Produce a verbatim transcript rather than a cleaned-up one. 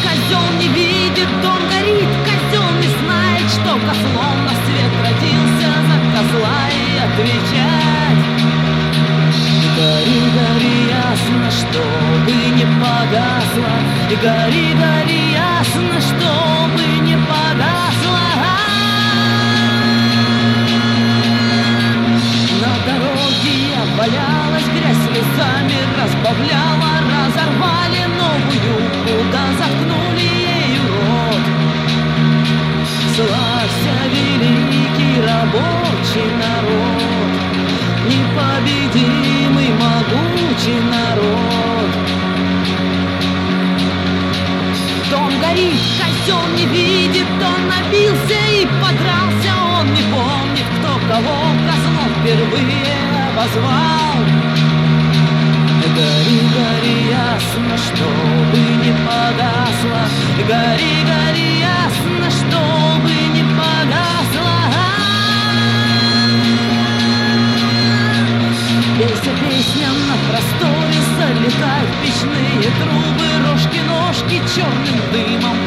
козел не видит, дом горит, козел не знает, что козлом на свет родился, за козла и отвечать. Гори, гори, ясно, чтобы не погасло, и гори, гори, ясно, чтобы не погасло. На дороге я валялась, грязь слезами разбавляла, разорвали новую, куда заткнули ею рот. Славься, великий рабочий народ, непобедимый, могучий народ. Дом горит, козел не видит, он напился и подрался, он не помнит, кто кого козлом впервые обозвал. Гори, гори, ясно, чтобы не погасло, гори, гори, ясно, чтобы не погасло. Пейся, песня на просторе, залетают печные трубы, рожки-ножки черным дымом